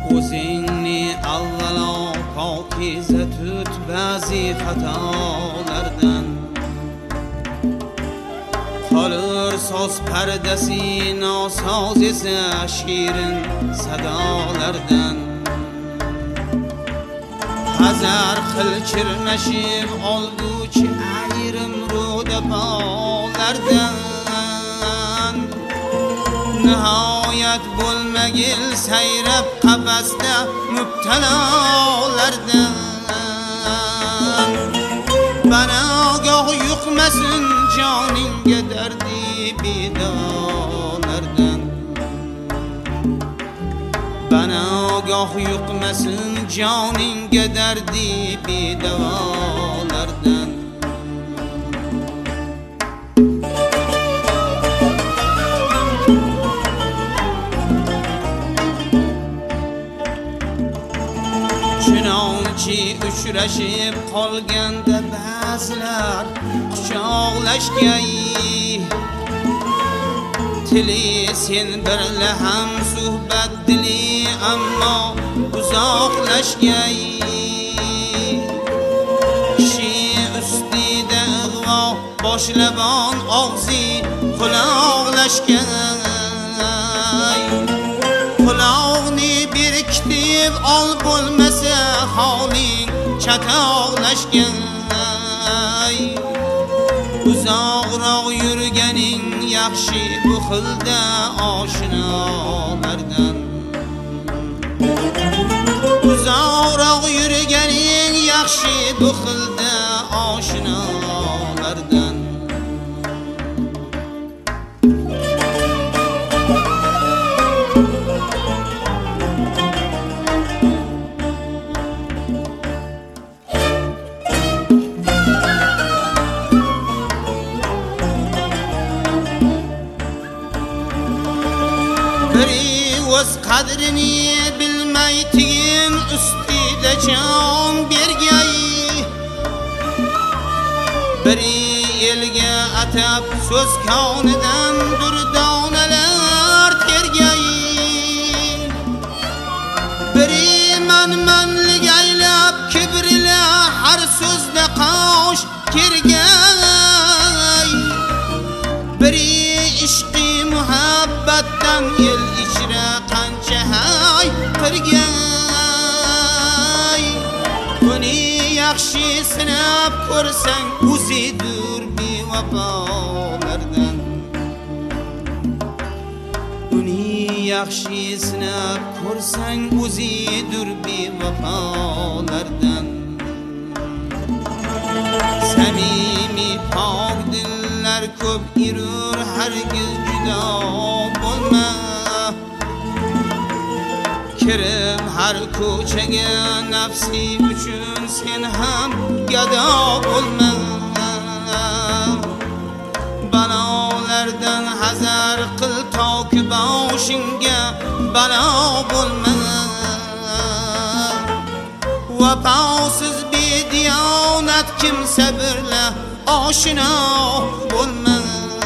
o'zingni avvalo pokiza tut ba'zi xatolardan. Qolur so'z pardasi nosoz esa shirin sadolardan. Hazar qil chirmashib olguchi ayrim ro'dapolardan. Nihoyat bo'lmagil sayrab qafasda mubtalolardan. Bana ogoh yuqmasin joningga dardi bedolardan. Bana ogoh yuqmasin joningga dardi bedolardan. Chunonchi uchrashib qolganda ba'zilar quchoqlashgay, tili sen birla ham suhbat dili ammo uzoqlashgay. Kishi ustida ig'vo boshlabon og'zi quloqlashgay. Quloqni berkitib ol bo'lmasa holing chatoqlashgay. Uzoqroq yurganing yaxshi bu xilda oshnolardan. Uzoqroq yurganing yaxshi bu xilda oshnolardan. O'z qadrini bilmay tiyin ustida jon bergay. Biri elga atab so'z konidan durdonalar tergay. Biri manmanlik aylab kibrila har so'zda qosh kergay. Biri ishqi muhabbatdan el ichra qancha hay qirgay. Buni yaxshi sinab ko'rsang o'zidur bevafolardan. Buni yaxshi sinab ko'rsang o'zidur bevafolardan. Samimiy pok dillar ko'p irur hargiz judo bo'lma. Kirim har ko'chaga nafsi uchun sen ham gado bo'lma. Balolardan hazar qil toki boshingga balo bo'lma. Vafosiz bediyonat kimsa birla oshno bo'lma.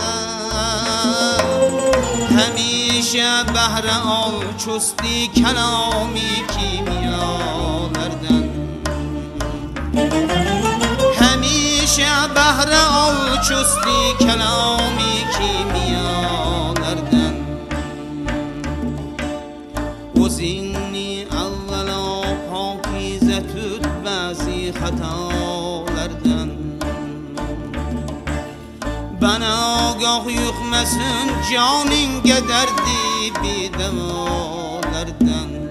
Hamisha bahra ol cho'sti kalomi kimyolardan. Hamisha bahra ol cho'sti kalomi kimyolardan. O'zingni avvalo pokiza tut ba'zi xatolardan. Bana ogoh yuqmasin joningga dardi bedolardan.